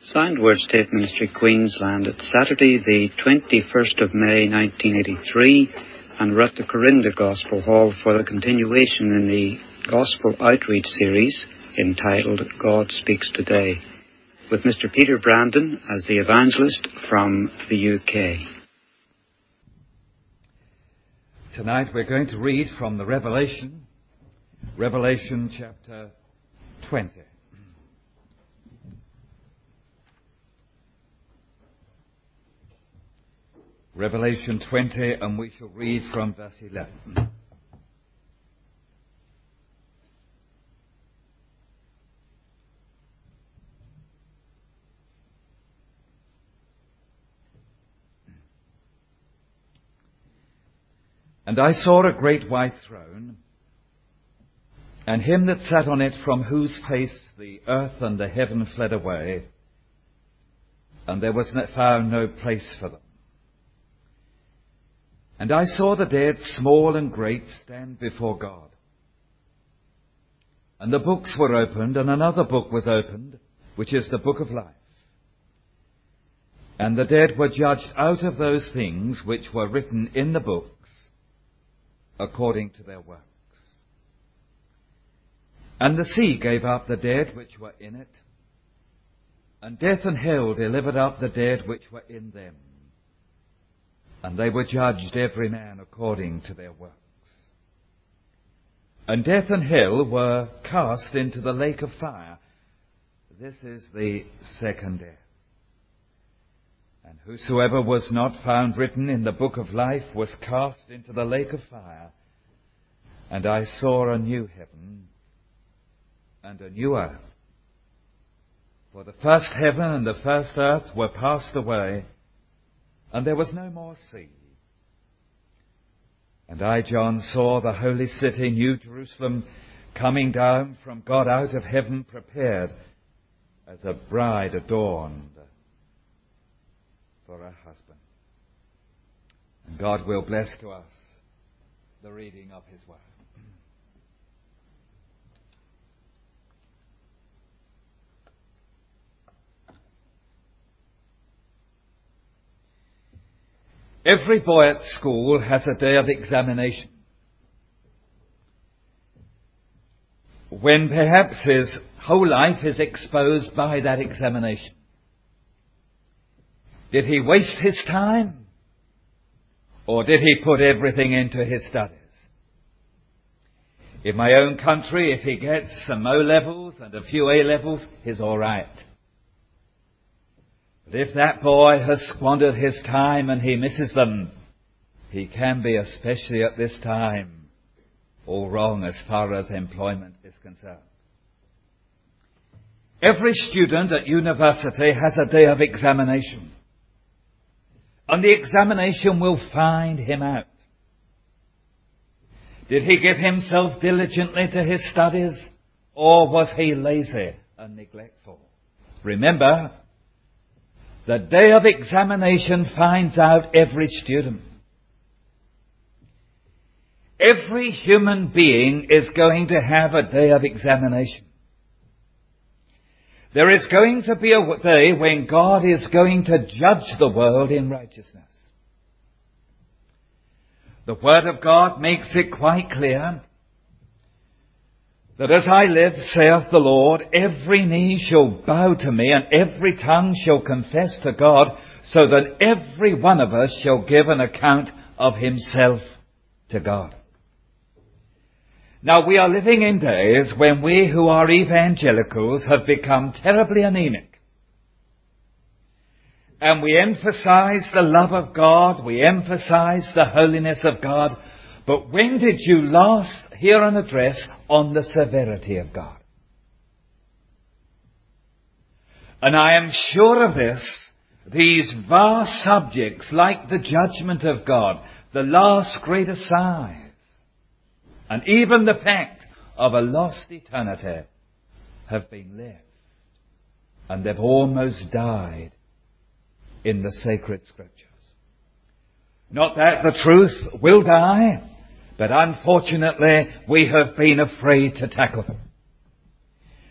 Soundword State Ministry, Queensland. It's Saturday, the 21st of May, 1983, and we're at the Corinda Gospel Hall for the continuation in the Gospel Outreach series entitled God Speaks Today, with Mr. Peter Brandon as the evangelist from the UK. Tonight we're going to read from the Revelation chapter 20. Revelation 20, and we shall read from verse 11. And I saw a great white throne, and him that sat on it, from whose face the earth and the heaven fled away, and there was found no place for them. And I saw the dead, small and great, stand before God. And the books were opened, and another book was opened, which is the book of life. And the dead were judged out of those things which were written in the books, according to their works. And the sea gave up the dead which were in it, and death and hell delivered up the dead which were in them. And they were judged every man according to their works. And death and hell were cast into the lake of fire. This is the second death. And whosoever was not found written in the book of life was cast into the lake of fire. And I saw a new heaven and a new earth. For the first heaven and the first earth were passed away, and there was no more sea. And I, John, saw the holy city, New Jerusalem, coming down from God out of heaven, prepared as a bride adorned for her husband. And God will bless to us the reading of his word. Every boy at school has a day of examination, when perhaps his whole life is exposed by that examination. Did he waste his time, or did he put everything into his studies? In my own country, if he gets some O-levels and a few A-levels, he's all right. But if that boy has squandered his time and he misses them, he can be, especially at this time, all wrong as far as employment is concerned. Every student at university has a day of examination. And the examination will find him out. Did he give himself diligently to his studies, or was he lazy and neglectful? Remember, the day of examination finds out every student. Every human being is going to have a day of examination. There is going to be a day when God is going to judge the world in righteousness. The Word of God makes it quite clear that as I live, saith the Lord, every knee shall bow to me, and every tongue shall confess to God, so that every one of us shall give an account of himself to God. Now, we are living in days when we who are evangelicals have become terribly anemic. And we emphasize the love of God, we emphasize the holiness of God, but when did you last hear an address on the severity of God? And I am sure of this, these vast subjects like the judgment of God, the last great assize, and even the fact of a lost eternity have been lived. And they've almost died in the sacred scriptures. Not that the truth will die, but unfortunately we have been afraid to tackle them.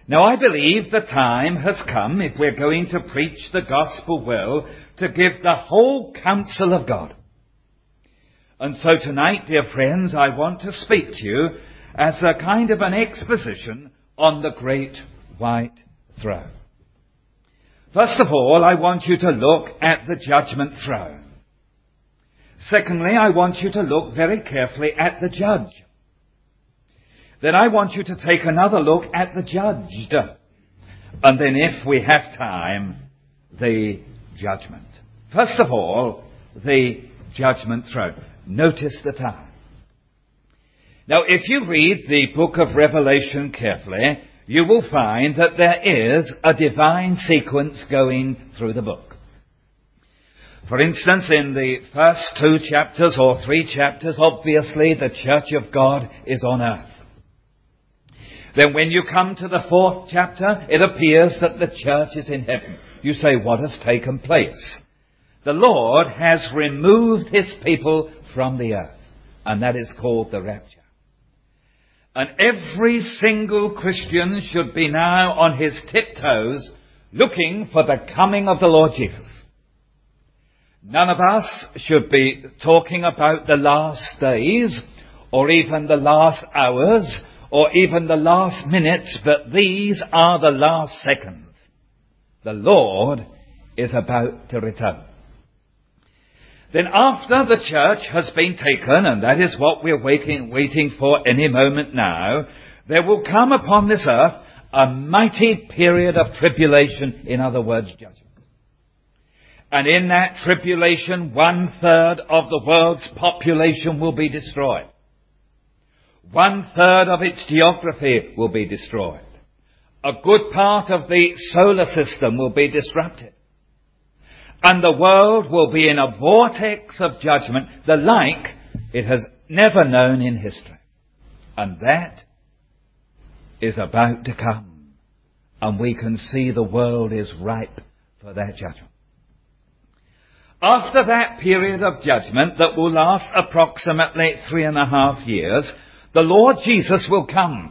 Now, I believe the time has come, if we're going to preach the gospel well, to give the whole counsel of God. And so tonight, dear friends, I want to speak to you as a kind of an exposition on the great white throne. First of all, I want you to look at the judgment throne. Secondly, I want you to look very carefully at the judge. Then I want you to take another look at the judged. And then, if we have time, the judgment. First of all, the judgment throne. Notice the time. Now, if you read the book of Revelation carefully, you will find that there is a divine sequence going through the book. For instance, in the first 2 chapters or 3 chapters, obviously the church of God is on earth. Then when you come to the 4th chapter, it appears that the church is in heaven. You say, what has taken place? The Lord has removed his people from the earth, and that is called the rapture. And every single Christian should be now on his tiptoes looking for the coming of the Lord Jesus. None of us should be talking about the last days, or even the last hours, or even the last minutes, but these are the last seconds. The Lord is about to return. Then after the church has been taken, and that is what we're waiting for any moment now, there will come upon this earth a mighty period of tribulation, in other words, judgment. And in that tribulation, 1/3 of the world's population will be destroyed. 1/3 of its geography will be destroyed. A good part of the solar system will be disrupted. And the world will be in a vortex of judgment, the like it has never known in history. And that is about to come. And we can see the world is ripe for that judgment. After that period of judgment that will last approximately 3.5 years, the Lord Jesus will come.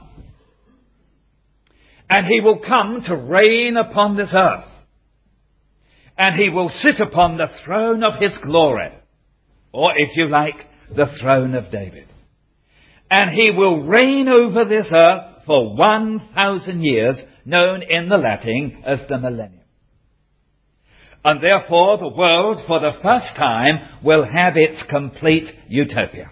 And he will come to reign upon this earth. And he will sit upon the throne of his glory. Or, if you like, the throne of David. And he will reign over this earth for 1,000 years, known in the Latin as the millennium. And therefore the world, for the first time, will have its complete utopia.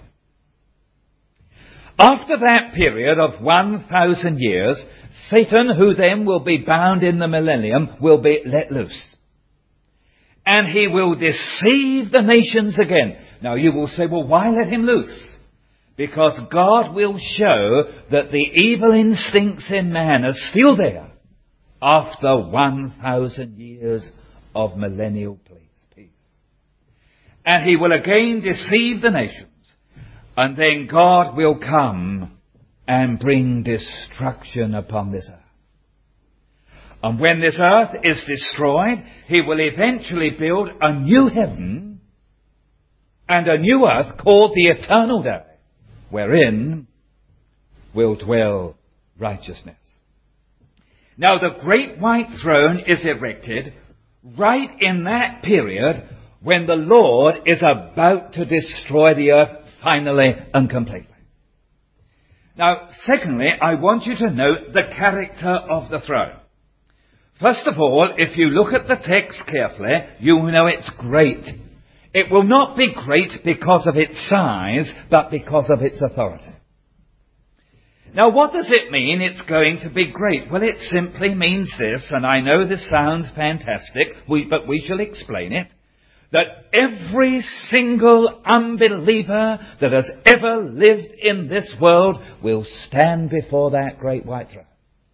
After that period of 1,000 years, Satan, who then will be bound in the millennium, will be let loose. And he will deceive the nations again. Now you will say, well, why let him loose? Because God will show that the evil instincts in man are still there after 1,000 years of millennial peace. And he will again deceive the nations. And then God will come and bring destruction upon this earth. And when this earth is destroyed, he will eventually build a new heaven and a new earth called the eternal day, wherein will dwell righteousness. Now the great white throne is erected right in that period when the Lord is about to destroy the earth finally and completely. Now, secondly, I want you to note the character of the throne. First of all, if you look at the text carefully, you will know it's great. It will not be great because of its size, but because of its authority. Now, what does it mean it's going to be great? Well, it simply means this, and I know this sounds fantastic, but we shall explain it, that every single unbeliever that has ever lived in this world will stand before that great white throne.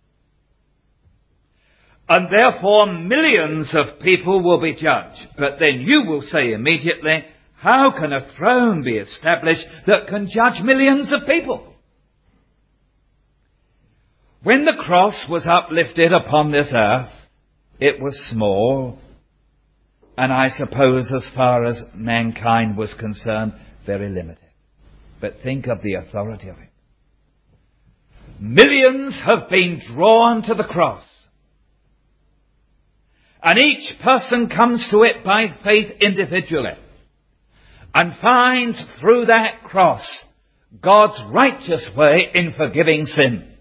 And therefore millions of people will be judged. But then you will say immediately, how can a throne be established that can judge millions of people? When the cross was uplifted upon this earth, it was small, and I suppose as far as mankind was concerned, very limited. But think of the authority of it. millions have been drawn to the cross. And each person comes to it by faith individually and finds through that cross God's righteous way in forgiving sin.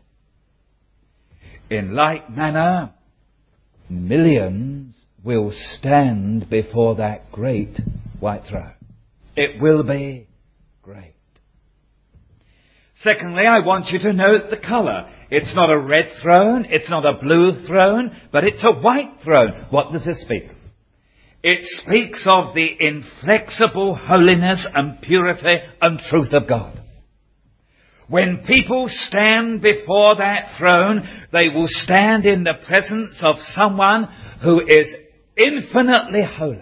In like manner, millions will stand before that great white throne. It will be great. Secondly, I want you to note the colour. It's not a red throne, it's not a blue throne, but it's a white throne. What does it speak? It speaks of the inflexible holiness and purity and truth of God. When people stand before that throne, they will stand in the presence of someone who is infinitely holy.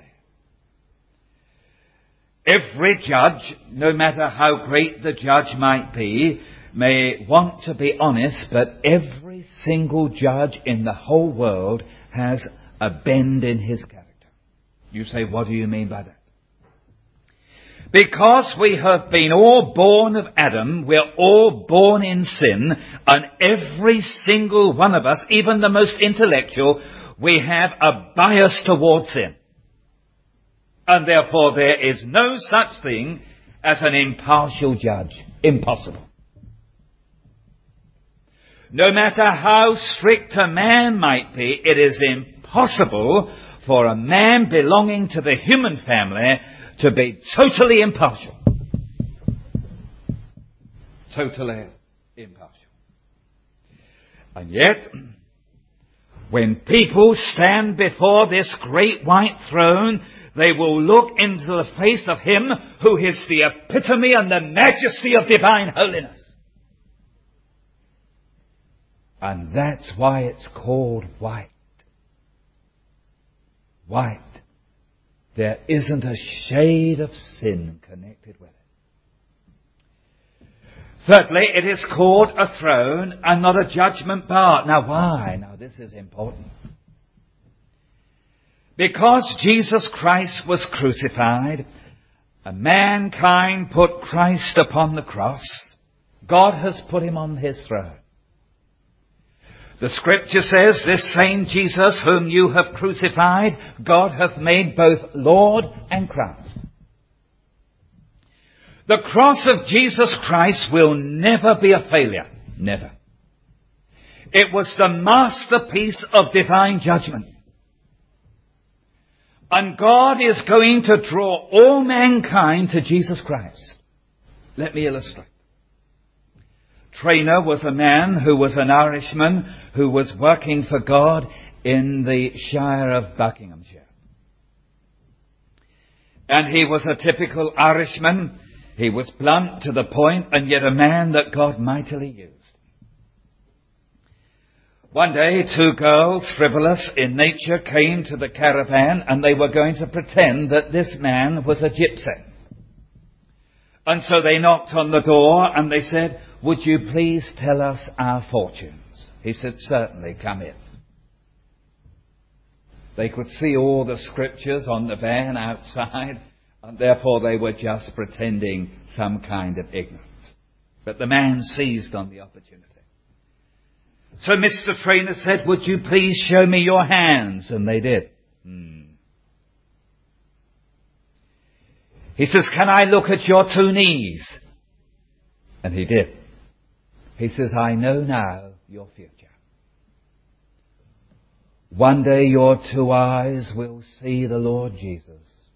Every judge, no matter how great the judge might be, may want to be honest, but every single judge in the whole world has a bend in his character. You say, what do you mean by that? Because we have been all born of Adam, we're all born in sin, and every single one of us, even the most intellectual, we have a bias towards sin. And therefore there is no such thing as an impartial judge. Impossible. No matter how strict a man might be, it is impossible for a man belonging to the human family to be totally impartial. Totally impartial. And yet, when people stand before this great white throne, they will look into the face of Him who is the epitome and the majesty of divine holiness. And that's why it's called white. White. There isn't a shade of sin connected with it. Thirdly, it is called a throne and not a judgment bar. Now why? Now this is important. Because Jesus Christ was crucified, and mankind put Christ upon the cross, God has put Him on His throne. The Scripture says, this same Jesus whom you have crucified, God hath made both Lord and Christ. The cross of Jesus Christ will never be a failure. Never. It was the masterpiece of divine judgment. And God is going to draw all mankind to Jesus Christ. Let me illustrate. Trainer was a man who was an Irishman who was working for God in the Shire of Buckinghamshire. And he was a typical Irishman. He was blunt to the point, and yet a man that God mightily used. One day, two girls, frivolous in nature, came to the caravan, and they were going to pretend that this man was a gypsy. And so they knocked on the door, and they said, would you please tell us our fortunes? He said, certainly, come in. They could see all the scriptures on the van outside, and therefore they were just pretending some kind of ignorance. But the man seized on the opportunity. So Mr. Trainer said, would you please show me your hands? And they did. He says, can I look at your two knees? And he did. He says, I know now your future. One day your two eyes will see the Lord Jesus.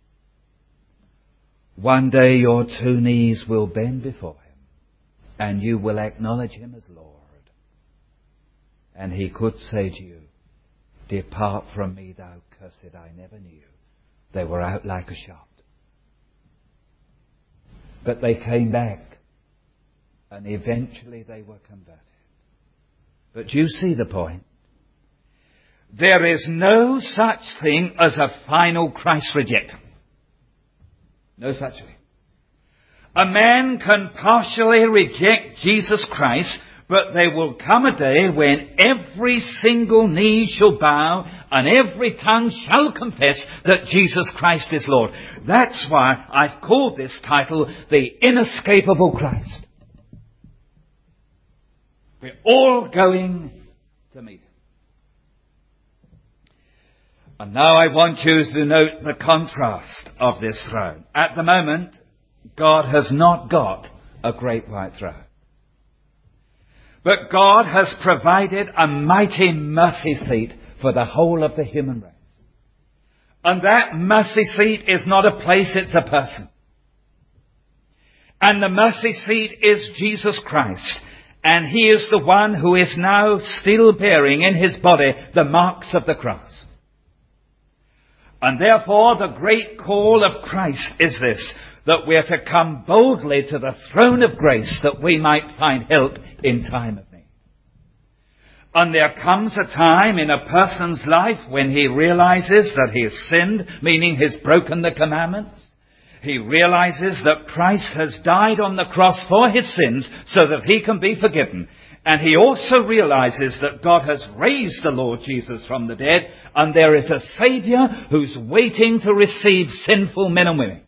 One day your two knees will bend before Him, and you will acknowledge Him as Lord. And He could say to you, depart from me, thou cursed, I never knew you. They were out like a shot. But they came back. And eventually they were converted. But you see the point. There is no such thing as a final Christ rejecter. No such thing. A man can partially reject Jesus Christ, but there will come a day when every single knee shall bow and every tongue shall confess that Jesus Christ is Lord. That's why I've called this title, The Inescapable Christ. We're all going to meet him. And now I want you to note the contrast of this throne. At the moment, God has not got a great white throne. But God has provided a mighty mercy seat for the whole of the human race. And that mercy seat is not a place, it's a person. And the mercy seat is Jesus Christ. And he is the one who is now still bearing in his body the marks of the cross. And therefore the great call of Christ is this, that we are to come boldly to the throne of grace that we might find help in time of need. And there comes a time in a person's life when he realizes that he has sinned, meaning he's broken the commandments. He realizes that Christ has died on the cross for his sins so that he can be forgiven. And he also realizes that God has raised the Lord Jesus from the dead, and there is a Saviour who's waiting to receive sinful men and women.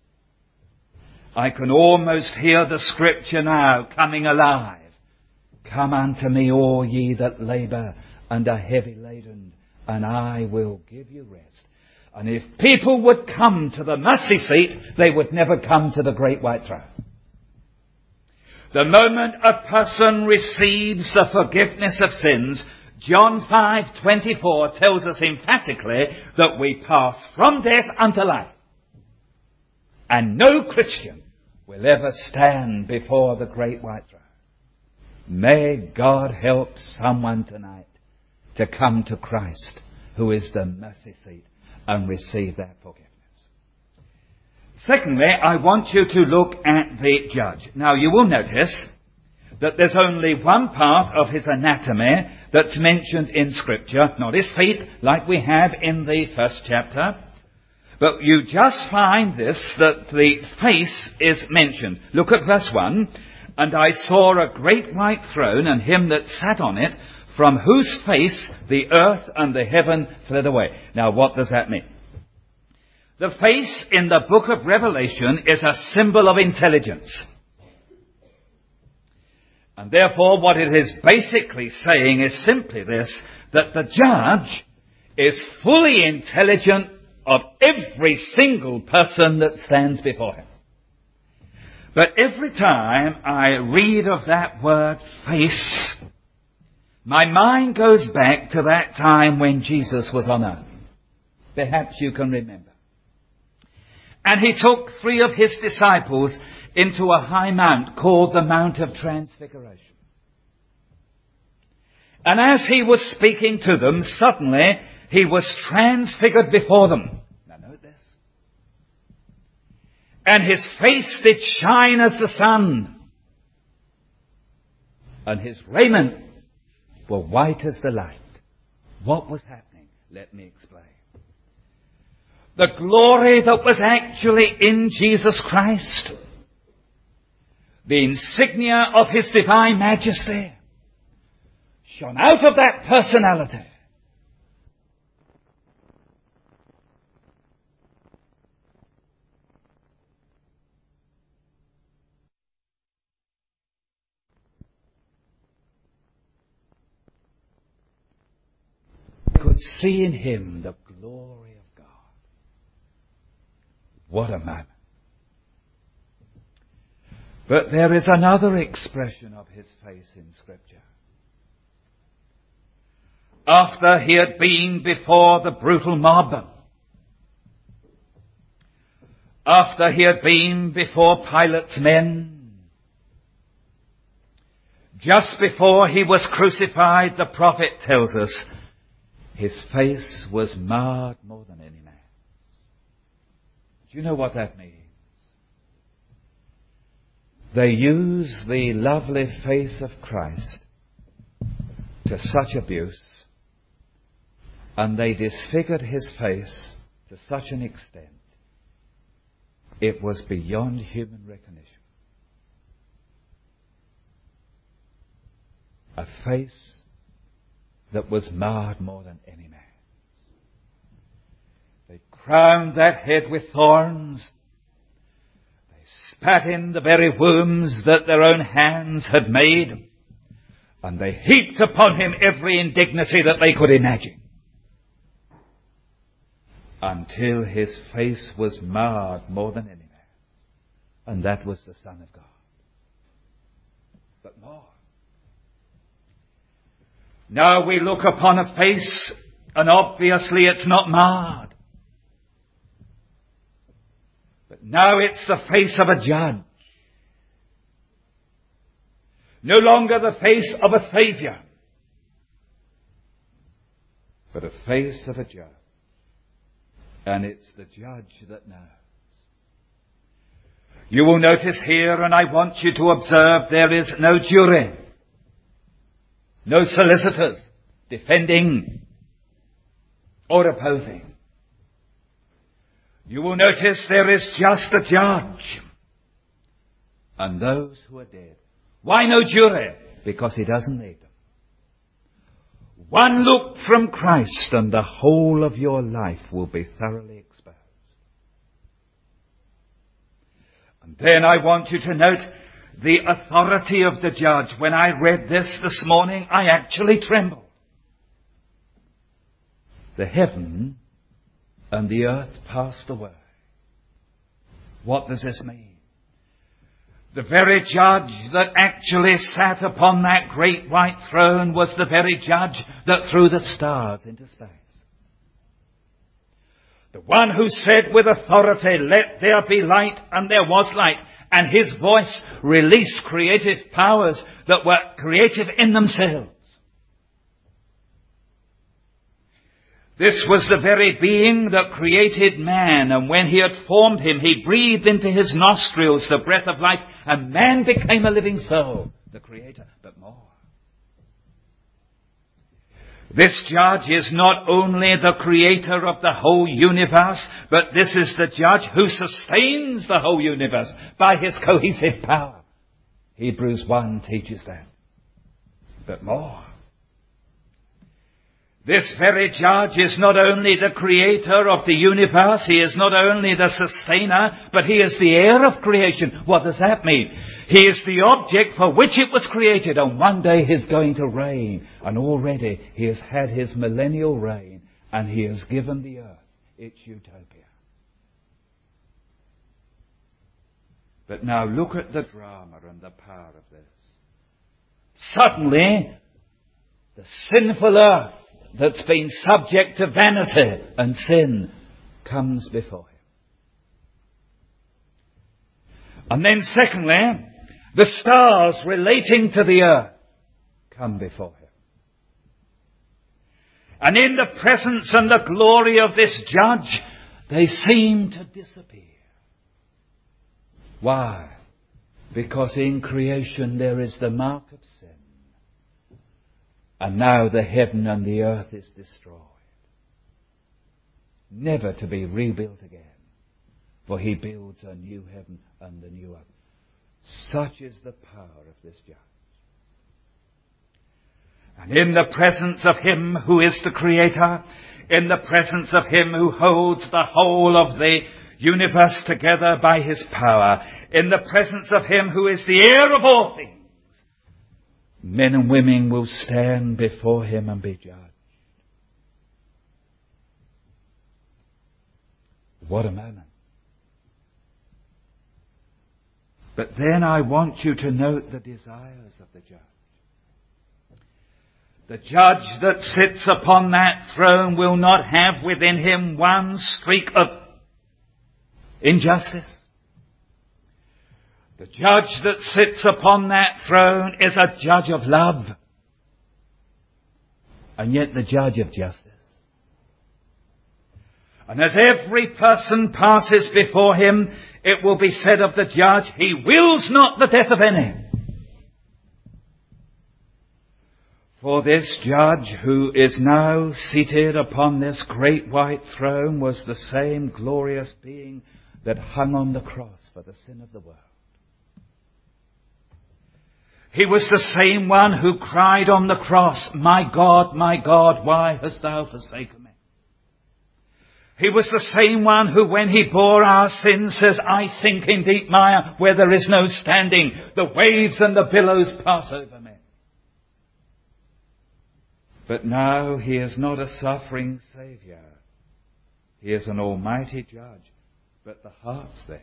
I can almost hear the scripture now coming alive. Come unto me, all ye that labour and are heavy laden, and I will give you rest. And if people would come to the mercy seat, they would never come to the great white throne. The moment a person receives the forgiveness of sins, John 5:24 tells us emphatically that we pass from death unto life. And no Christian will ever stand before the great white throne. May God help someone tonight to come to Christ, who is the mercy seat, and receive that forgiveness. Secondly, I want you to look at the judge. Now, you will notice that there's only one part of his anatomy that's mentioned in Scripture, not his feet, like we have in the first chapter. But you just find this, that the face is mentioned. Look at verse 1. And I saw a great white throne, and him that sat on it, from whose face the earth and the heaven fled away. Now, what does that mean? The face in the book of Revelation is a symbol of intelligence. And therefore, what it is basically saying is simply this, that the judge is fully intelligent of every single person that stands before him. But every time I read of that word face, my mind goes back to that time when Jesus was on earth. Perhaps you can remember. And he took 3 of his disciples into a high mount called the Mount of Transfiguration. And as he was speaking to them, suddenly he was transfigured before them. Now note this. And his face did shine as the sun, and his raiment were white as the light. What was happening? Let me explain. The glory that was actually in Jesus Christ, the insignia of his divine majesty, shone out of that personality. Could see in him the glory of God. What a moment. But there is another expression of his face in Scripture. After he had been before the brutal mob, after he had been before Pilate's men, just before he was crucified, the prophet tells us, his face was marred more than any man. Do you know what that means? They use the lovely face of Christ to such abuse, and they disfigured his face to such an extent, it was beyond human recognition. A face that was marred more than any man. They crowned that head with thorns. They spat in the very wombs that their own hands had made. And they heaped upon him every indignity that they could imagine, until his face was marred more than any man. And that was the Son of God. But more. Now we look upon a face, and obviously it's not marred. But now it's the face of a judge. No longer the face of a Saviour, but a face of a judge. And it's the judge that knows. You will notice here, and I want you to observe, there is no jury, no solicitors defending or opposing. You will notice there is just a judge and those who are dead. Why no jury? Because he doesn't need them. One look from Christ and the whole of your life will be thoroughly exposed. And then I want you to note the authority of the judge. When I read this morning, I actually trembled. The heaven and the earth passed away. What does this mean? The very judge that actually sat upon that great white throne was the very judge that threw the stars into space. The one who said with authority, "Let there be light," and there was light. And his voice released creative powers that were creative in themselves. This was the very being that created man, and when he had formed him, he breathed into his nostrils the breath of life, and man became a living soul. The Creator, but more. This judge is not only the creator of the whole universe, but this is the judge who sustains the whole universe by his cohesive power. Hebrews 1 teaches that. But more. This very judge is not only the creator of the universe, he is not only the sustainer, but he is the heir of creation. What does that mean? He is the object for which it was created, and one day he's going to reign. And already he has had his millennial reign, and he has given the earth its utopia. But now look at the drama and the power of this. Suddenly, the sinful earth that's been subject to vanity and sin comes before him. And then secondly, the stars relating to the earth come before him. And in the presence and the glory of this judge, they seem to disappear. Why? Because in creation there is the mark of sin. And now the heaven and the earth is destroyed, never to be rebuilt again. For he builds a new heaven and a new earth. Such is the power of this judge. And in the presence of him who is the creator, in the presence of him who holds the whole of the universe together by his power, in the presence of him who is the heir of all things, men and women will stand before him and be judged. What a moment. But then I want you to note the desires of the judge. The judge that sits upon that throne will not have within him one streak of injustice. The judge that sits upon that throne is a judge of love, and yet the judge of justice. And as every person passes before him, it will be said of the judge, he wills not the death of any. For this judge who is now seated upon this great white throne was the same glorious being that hung on the cross for the sin of the world. He was the same one who cried on the cross, my God, why hast thou forsaken me? He was the same one who, when he bore our sins, says, I sink in deep mire where there is no standing. The waves and the billows pass over me. But now he is not a suffering Saviour. He is an almighty judge, but the heart's there.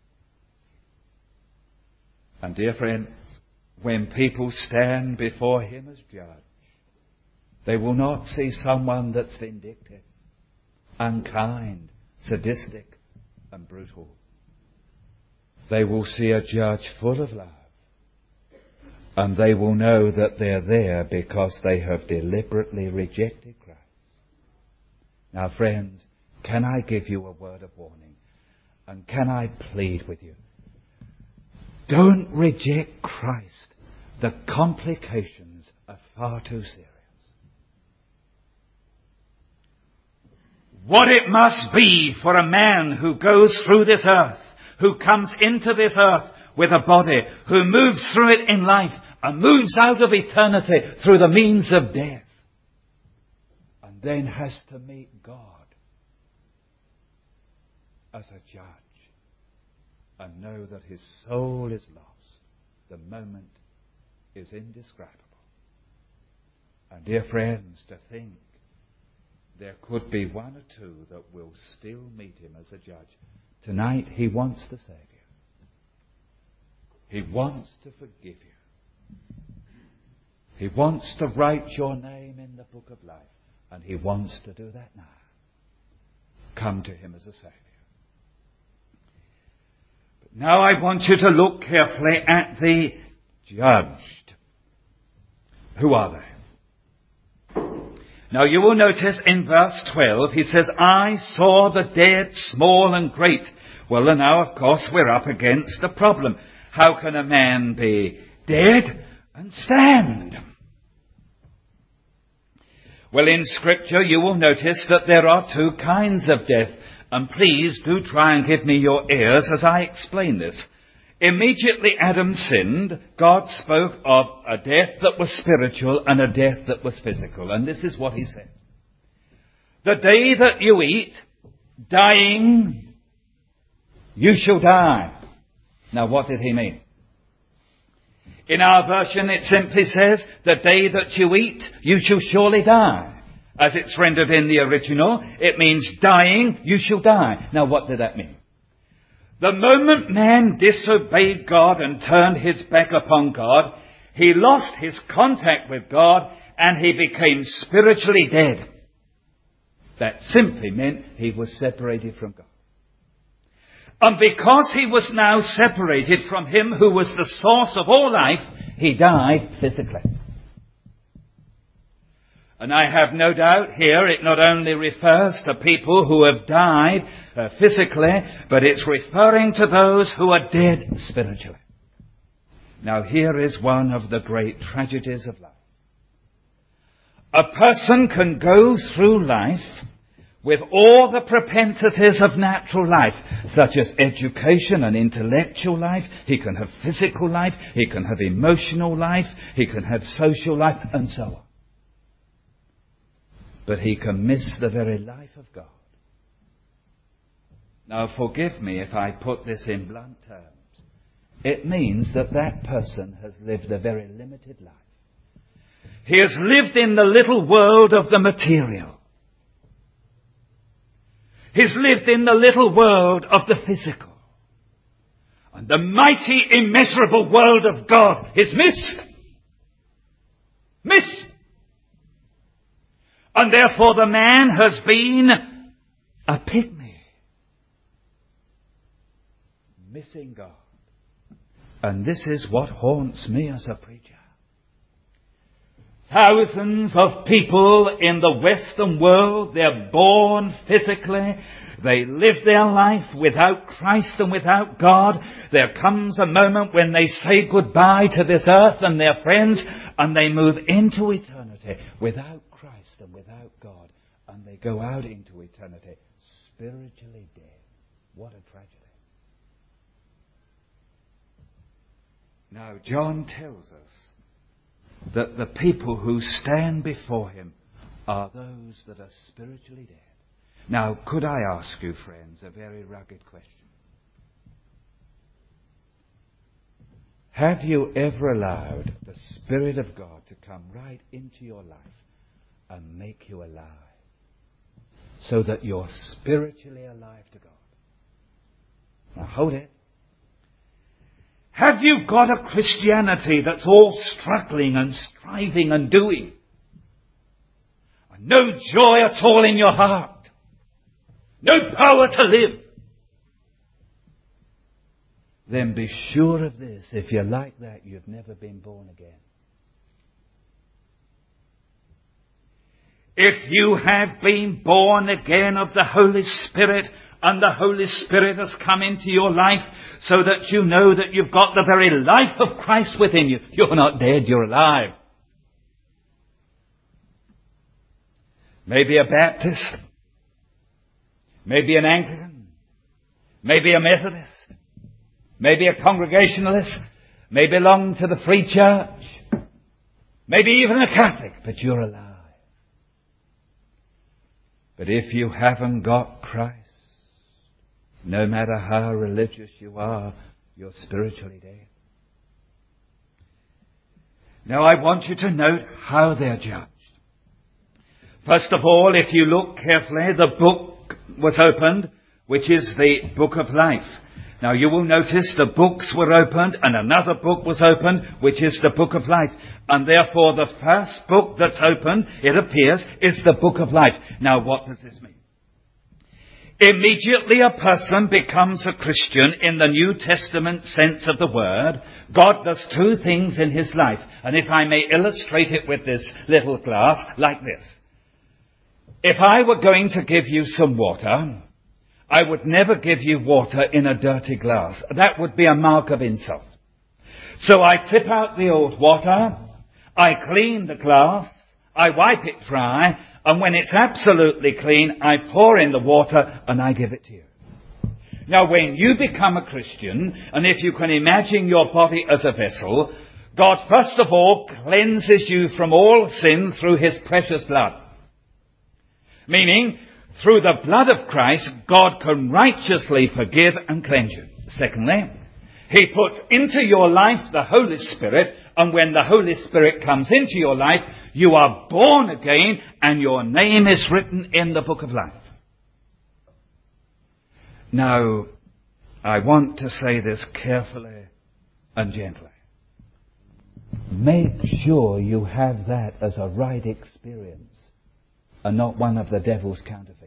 And dear friends, when people stand before him as judge, they will not see someone that's vindictive, unkind, sadistic, and brutal. They will see a judge full of love, and they will know that they're there because they have deliberately rejected Christ. Now, friends, can I give you a word of warning? And can I plead with you? Don't reject Christ. The complications are far too serious. What it must be for a man who goes through this earth, who comes into this earth with a body, who moves through it in life and moves out of eternity through the means of death, and then has to meet God as a judge and know that his soul is lost. The moment is indescribable. And dear friends, to think there could be one or two that will still meet him as a judge. Tonight he wants to save you. He wants to forgive you. He wants to write your name in the book of life. And he wants to do that now. Come to him as a Saviour. But now I want you to look carefully at the judged. Who are they? Now you will notice in verse 12, he says, I saw the dead, small and great. Well, now, of course, we're up against the problem. How can a man be dead and stand? Well, in Scripture, you will notice that there are two kinds of death. And please do try and give me your ears as I explain this. Immediately Adam sinned, God spoke of a death that was spiritual and a death that was physical. And this is what he said. The day that you eat, dying, you shall die. Now what did he mean? In our version it simply says, the day that you eat, you shall surely die. As it's rendered in the original, it means dying, you shall die. Now what did that mean? The moment man disobeyed God and turned his back upon God, he lost his contact with God and he became spiritually dead. That simply meant he was separated from God. And because he was now separated from him who was the source of all life, he died physically. And I have no doubt here it not only refers to people who have died physically, but it's referring to those who are dead spiritually. Now here is one of the great tragedies of life. A person can go through life with all the propensities of natural life, such as education and intellectual life. He can have physical life, he can have emotional life, he can have social life, and so on. But he can miss the very life of God. Now forgive me if I put this in blunt terms. It means that that person has lived a very limited life. He has lived in the little world of the material. He's lived in the little world of the physical. And the mighty, immeasurable world of God is missed. Missed. And therefore the man has been a pygmy. Missing God. And this is what haunts me as a preacher. Thousands of people in the Western world, they're born physically. They live their life without Christ and without God. There comes a moment when they say goodbye to this earth and their friends, and they move into eternity without Christ and without God. And they go out into eternity spiritually dead. What a tragedy. Now, John tells us that the people who stand before him are those that are spiritually dead. Now, could I ask you, friends, a very rugged question? Have you ever allowed the Spirit of God to come right into your life and make you alive, so that you're spiritually alive to God. Now hold it. Have you got a Christianity that's all struggling and striving and doing? No joy at all in your heart? No power to live? Then be sure of this: if you're like that, you've never been born again. If you have been born again of the Holy Spirit, and the Holy Spirit has come into your life so that you know that you've got the very life of Christ within you, you're not dead, you're alive. Maybe a Baptist, maybe an Anglican, maybe a Methodist, maybe a Congregationalist, may belong to the Free Church, maybe even a Catholic, but you're alive. But if you haven't got Christ, no matter how religious you are, you're spiritually dead. Now I want you to note how they're judged. First of all, if you look carefully, the book was opened, which is the book of life. Now you will notice the books were opened and another book was opened, which is the book of life. And therefore the first book that's opened, it appears, is the book of life. Now what does this mean? Immediately a person becomes a Christian in the New Testament sense of the word. God does two things in his life. And if I may illustrate it with this little glass, like this. If I were going to give you some water, I would never give you water in a dirty glass. That would be a mark of insult. So I tip out the old water, I clean the glass, I wipe it dry, and when it's absolutely clean, I pour in the water and I give it to you. Now when you become a Christian, and if you can imagine your body as a vessel, God first of all cleanses you from all sin through his precious blood. Meaning, through the blood of Christ, God can righteously forgive and cleanse you. Secondly, he puts into your life the Holy Spirit, and when the Holy Spirit comes into your life, you are born again, and your name is written in the book of life. Now, I want to say this carefully and gently. Make sure you have that as a right experience, and not one of the devil's counterfeits.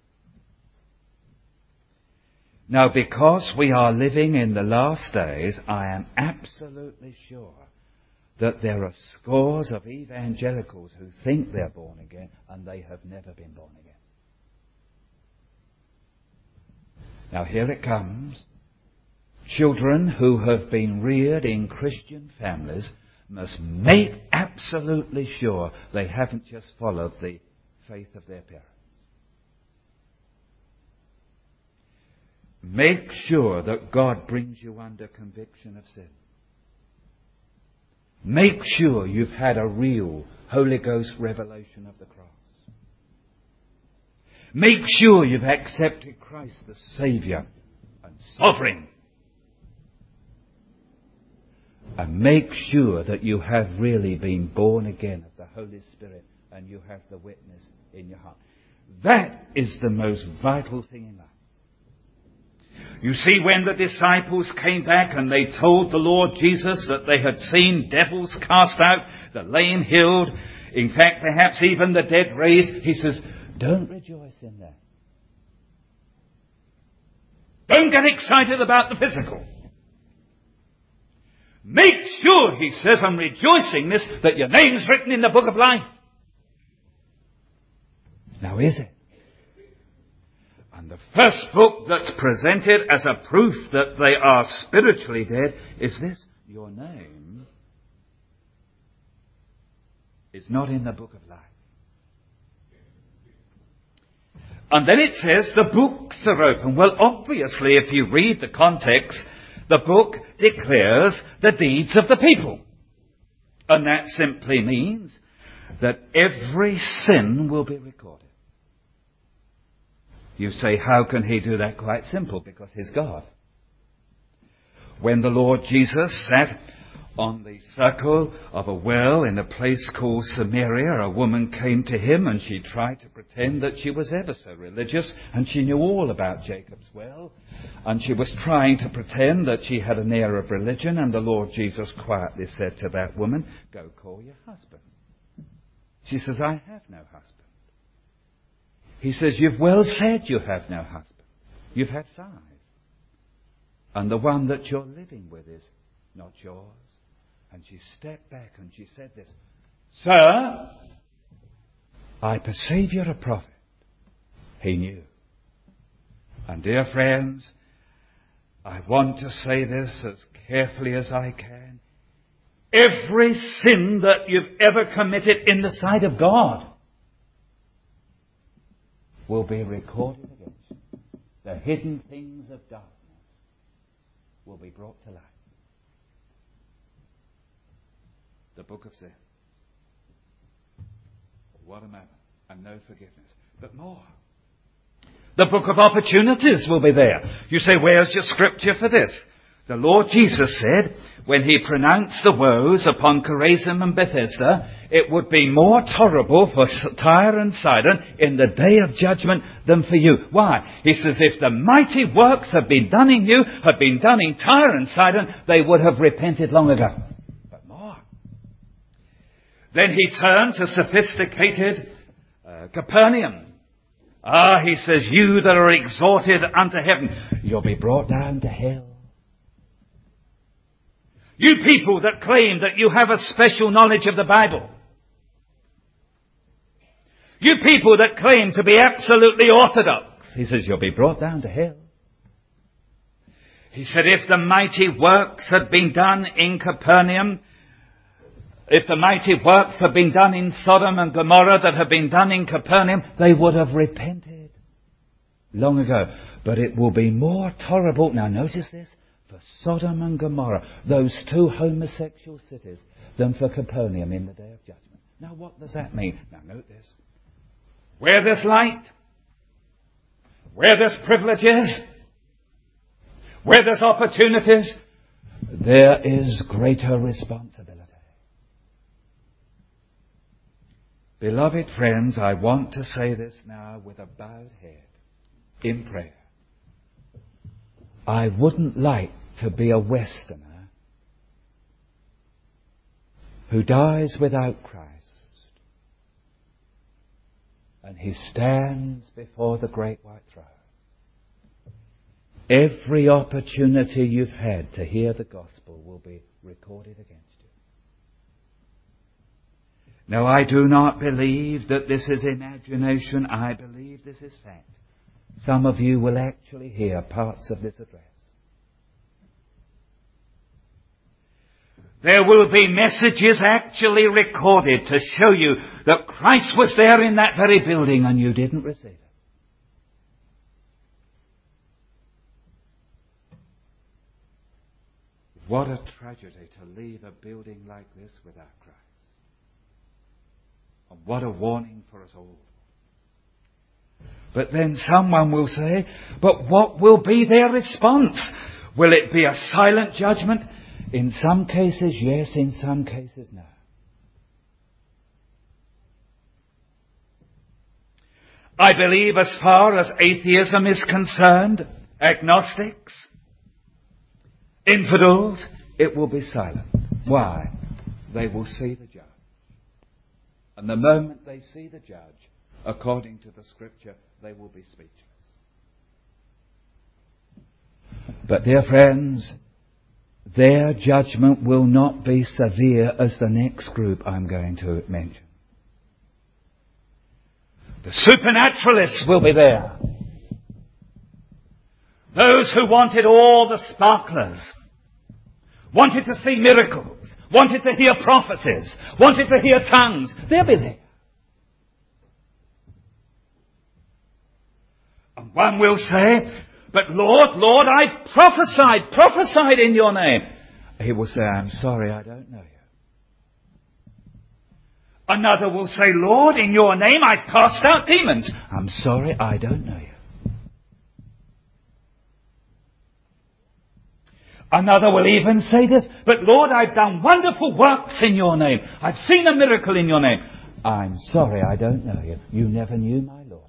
Now, because we are living in the last days, I am absolutely sure that there are scores of evangelicals who think they're born again, and they have never been born again. Now, here it comes. Children who have been reared in Christian families must make absolutely sure they haven't just followed the faith of their parents. Make sure that God brings you under conviction of sin. Make sure you've had a real Holy Ghost revelation of the cross. Make sure you've accepted Christ the Saviour and Sovereign. And make sure that you have really been born again of the Holy Spirit and you have the witness in your heart. That is the most vital thing in life. You see, when the disciples came back and they told the Lord Jesus that they had seen devils cast out, the lame healed, in fact, perhaps even the dead raised, he says, don't rejoice in that. Don't get excited about the physical. Make sure, he says, I'm rejoicing this, that your name's written in the book of life. Now is it? And the first book that's presented as a proof that they are spiritually dead is this: your name is not in the book of life. And then it says the books are open. Well, obviously, if you read the context, the book declares the deeds of the people. And that simply means that every sin will be recorded. You say, how can he do that? Quite simple, because he's God. When the Lord Jesus sat On the circle of a well in a place called Samaria, a woman came to him, and she tried to pretend that she was ever so religious, and she knew all about Jacob's well, and she was trying to pretend that she had an air of religion, and the Lord Jesus quietly said to that woman, "Go call your husband." She says, "I have no husband." He says, "You've well said you have no husband. You've had 5. And the one that you're living with is not yours." And she stepped back and she said this, "Sir, I perceive you're a prophet." He knew. And dear friends, I want to say this as carefully as I can. Every sin that you've ever committed in the sight of God will be recorded against you. The hidden things of darkness will be brought to light. The book of sin. What a matter. And no forgiveness. But more. The book of opportunities will be there. You say, where's your scripture for this? The Lord Jesus said, when he pronounced the woes upon Chorazin and Bethesda, it would be more tolerable for Tyre and Sidon in the day of judgment than for you. Why? He says, if the mighty works had been done in you, had been done in Tyre and Sidon, they would have repented long ago. But more. Then he turned to sophisticated Capernaum. He says, you that are exalted unto heaven, you'll be brought down to hell. You people that claim that you have a special knowledge of the Bible. You people that claim to be absolutely orthodox. He says, you'll be brought down to hell. He said, if the mighty works had been done in Capernaum, if the mighty works had been done in Sodom and Gomorrah that had been done in Capernaum, they would have repented long ago. But it will be more tolerable, now notice this, for Sodom and Gomorrah, those 2 homosexual cities, than for Capernaum in the day of judgment. Now what does that mean? Now note this. Where there's light, where there's privileges, where there's opportunities, there is greater responsibility. Beloved friends, I want to say this now with a bowed head in prayer. I wouldn't like to be a Westerner who dies without Christ, and he stands before the great white throne. Every opportunity you've had to hear the gospel will be recorded against you. Now, I do not believe that this is imagination. I believe this is fact. Some of you will actually hear parts of this address. There will be messages actually recorded to show you that Christ was there in that very building and you didn't receive it. What a tragedy to leave a building like this without Christ. And what a warning for us all. But then someone will say, but what will be their response? Will it be a silent judgment? In some cases, yes. In some cases, no. I believe as far as atheism is concerned, agnostics, infidels, it will be silent. Why? They will see the judge. And the moment they see the judge, according to the scripture, they will be speechless. But dear friends, their judgment will not be severe as the next group I'm going to mention. The supernaturalists will be there. Those who wanted all the sparklers, wanted to see miracles, wanted to hear prophecies, wanted to hear tongues, they'll be there. And one will say, but Lord, Lord, I prophesied in your name. He will say, I'm sorry, I don't know you. Another will say, Lord, in your name I cast out demons. I'm sorry, I don't know you. Another will even say this, but Lord, I've done wonderful works in your name. I've seen a miracle in your name. I'm sorry, I don't know you. You never knew my lordship.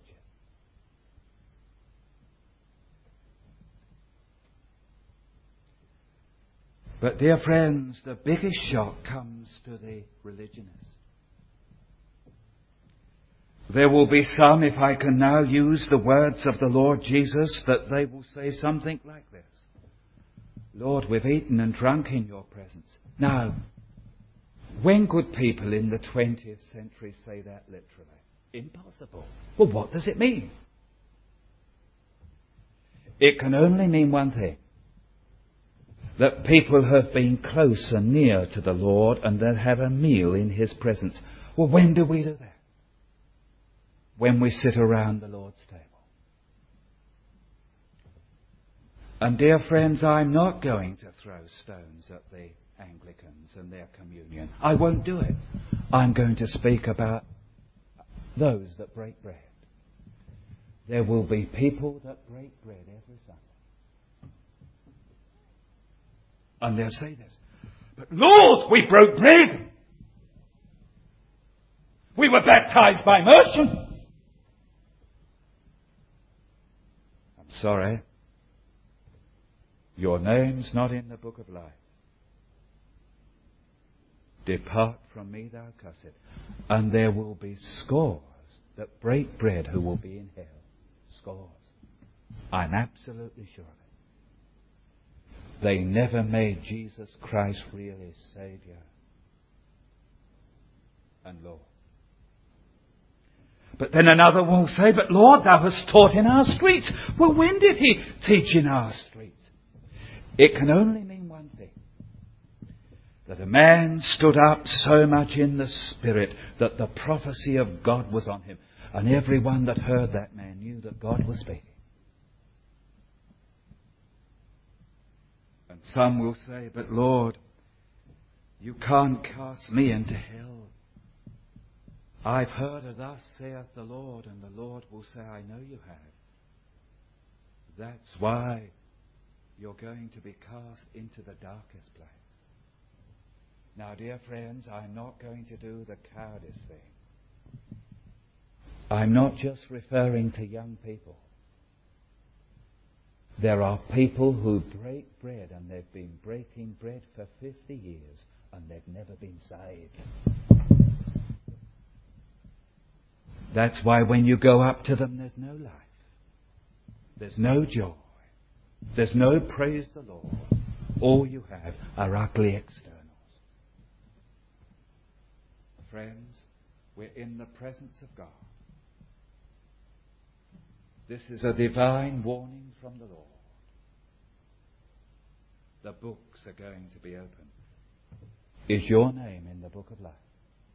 But dear friends, the biggest shock comes to the religionists. There will be some, if I can now use the words of the Lord Jesus, that they will say something like this. Lord, we've eaten and drunk in your presence. Now, when could people in the 20th century say that literally? Impossible. Well, what does it mean? It can only mean one thing. That people have been close and near to the Lord and then have a meal in his presence. Well, when do we do that? When we sit around the Lord's table. And dear friends, I'm not going to throw stones at the Anglicans and their communion. I won't do it. I'm going to speak about those that break bread. There will be people that break bread every Sunday. And they'll say this, but Lord, we broke bread. We were baptized by immersion. I'm sorry. Your name's not in the book of life. Depart from me, thou cursed. And there will be scores that break bread who will be in hell. Scores. I'm absolutely sure of it. They never made Jesus Christ really Saviour and Lord. But then another will say, but Lord, thou hast taught in our streets. Well, when did he teach in our streets? It can only mean one thing. That a man stood up so much in the Spirit that the prophecy of God was on him. And everyone that heard that man knew that God was speaking. And some will say, but Lord, you can't cast me into hell. I've heard of thus saith the Lord, and the Lord will say, I know you have. That's why you're going to be cast into the darkest place. Now, dear friends, I'm not going to do the cowardice thing. I'm not just referring to young people. There are people who break bread, and they've been breaking bread for 50 years, and they've never been saved. That's why when you go up to them, there's no life. There's no joy. There's no praise the Lord. All you have are ugly externals. Friends, we're in the presence of God. This is a divine warning from the Lord. The books are going to be opened. Is your name in the book of life?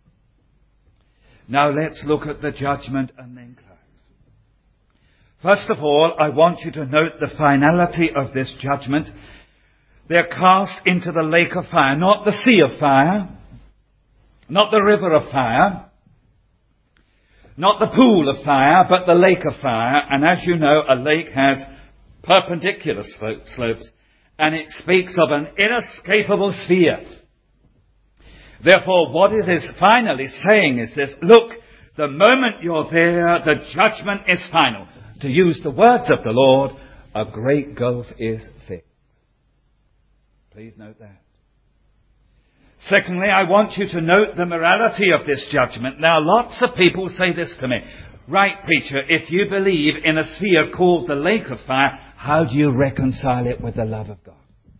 Now let's look at the judgment and then close. First of all, I want you to note the finality of this judgment. They're cast into the lake of fire, not the sea of fire, not the river of fire, not the pool of fire, but the lake of fire. And as you know, a lake has perpendicular slopes, and it speaks of an inescapable sphere. Therefore, what it is finally saying is this: look, the moment you're there, the judgment is final. To use the words of the Lord, a great gulf is fixed. Please note that. Secondly, I want you to note the morality of this judgment. Now, lots of people say this to me. Right, preacher, if you believe in a sphere called the lake of fire, how do you reconcile it with the love of God?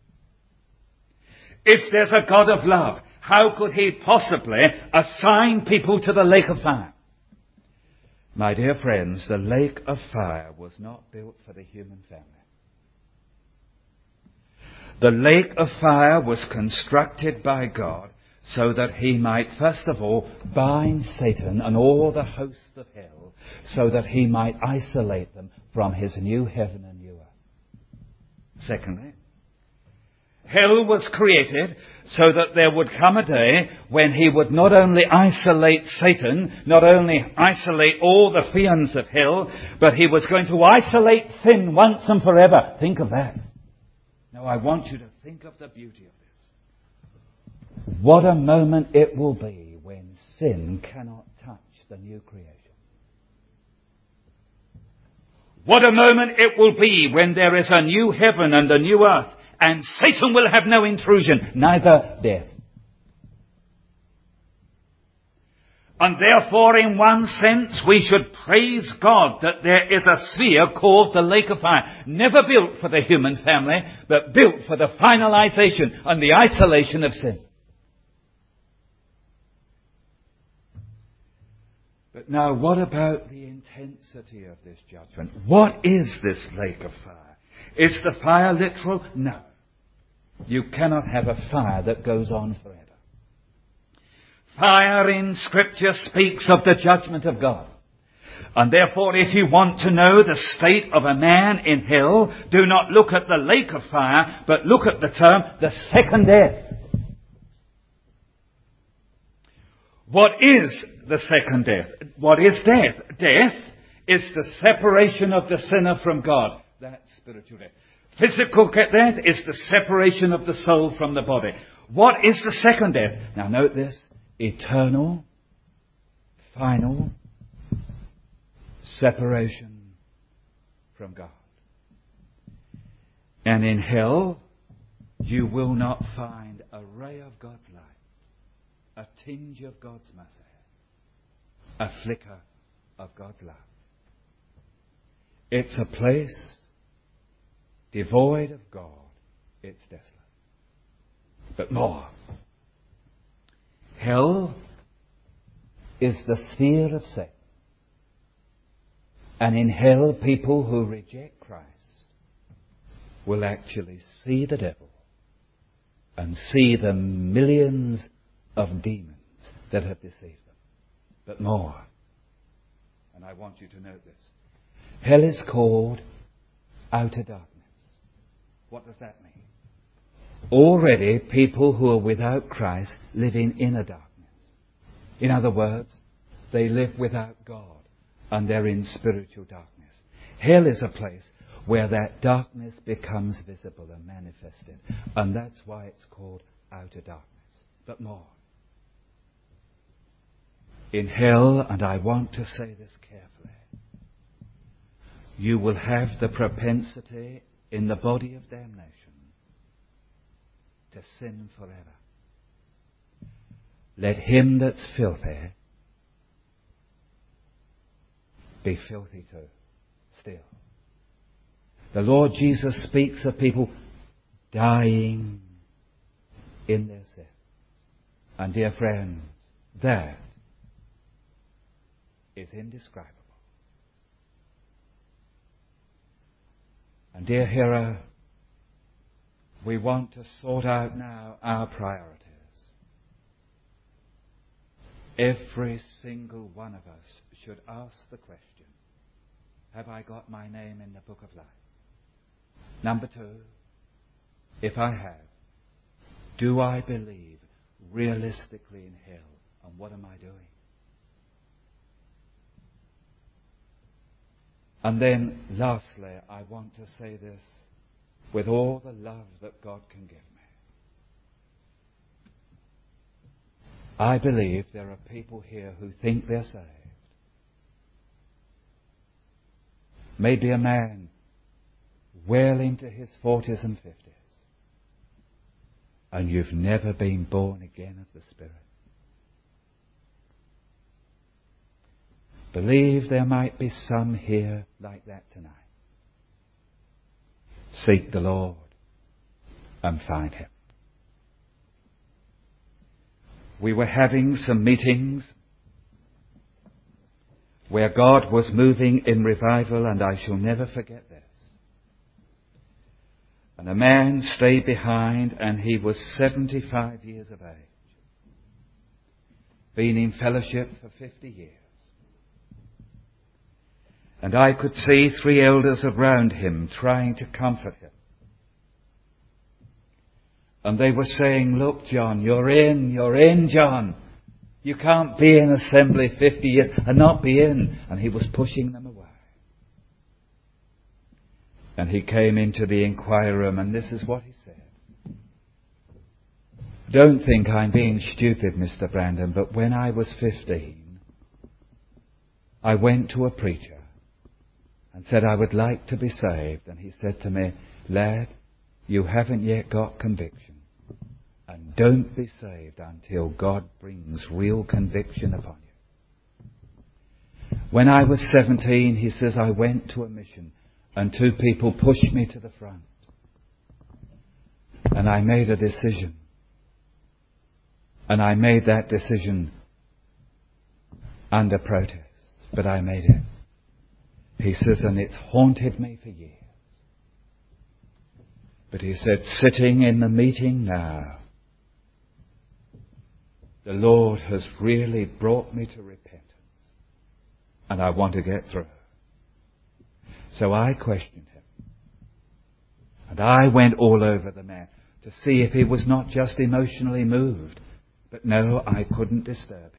If there's a God of love, how could he possibly assign people to the lake of fire? My dear friends, the lake of fire was not built for the human family. The lake of fire was constructed by God so that he might, first of all, bind Satan and all the hosts of hell, so that he might isolate them from his new heaven and new earth. Secondly, hell was created so that there would come a day when he would not only isolate Satan, not only isolate all the fiends of hell, but he was going to isolate sin once and forever. Think of that. Now I want you to think think of the beauty of this. What a moment it will be when sin cannot touch the new creation. What a moment it will be when there is a new heaven and a new earth, and Satan will have no intrusion, neither death. And therefore, in one sense, we should praise God that there is a sphere called the lake of fire, never built for the human family, but built for the finalization and the isolation of sin. But now, what about the intensity of this judgment? What is this lake of fire? Is the fire literal? No. You cannot have a fire that goes on forever. Fire in Scripture speaks of the judgment of God. And therefore, if you want to know the state of a man in hell, do not look at the lake of fire, but look at the term, the second death. What is the second death? What is death? Death is the separation of the sinner from God. That's spiritual death. Physical death is the separation of the soul from the body. What is the second death? Now note this. Eternal, final separation from God. And in hell, you will not find a ray of God's light, a tinge of God's mercy, a flicker of God's love. It's a place devoid of God. It's desolate. But more. Hell is the sphere of Satan. And in hell, people who reject Christ will actually see the devil and see the millions of demons that have deceived them. But more. And I want you to note this. Hell is called outer darkness. What does that mean? Already, people who are without Christ live in inner darkness. In other words, they live without God and they're in spiritual darkness. Hell is a place where that darkness becomes visible and manifested. And that's why it's called outer darkness. But more. In hell, and I want to say this carefully, you will have the propensity in the body of damnation to sin forever. Let him that's filthy be filthy too, still. The Lord Jesus speaks of people dying in their sin. And dear friends, that is indescribable. And dear hearer, we want to sort out now our priorities. Every single one of us should ask the question, have I got my name in the book of life? Number two, if I have, do I believe realistically in hell? And what am I doing? And then, lastly, I want to say this with all the love that God can give me. I believe there are people here who think they're saved. Maybe a man well into his 40s and 50s. And you've never been born again of the Spirit. Believe there might be some here like that tonight. Seek the Lord and find Him. We were having some meetings where God was moving in revival, and I shall never forget this. And a man stayed behind, and he was 75 years of age. Been in fellowship for 50 years. And I could see 3 elders around him trying to comfort him. And they were saying, look, John, you're in, John. You can't be in assembly 50 years and not be in. And he was pushing them away. And he came into the inquiry room, and this is what he said. Don't think I'm being stupid, Mr. Brandon, but when I was 15, I went to a preacher and said I would like to be saved. And he said to me, "Lad, you haven't yet got conviction. And don't be saved until God brings real conviction upon you." When I was 17, he says, I went to a mission and two people pushed me to the front. And I made a decision. And I made that decision under protest. But I made it. He says, and it's haunted me for years. But he said, sitting in the meeting now, the Lord has really brought me to repentance. And I want to get through. So I questioned him. And I went all over the man to see if he was not just emotionally moved. But no, I couldn't disturb him.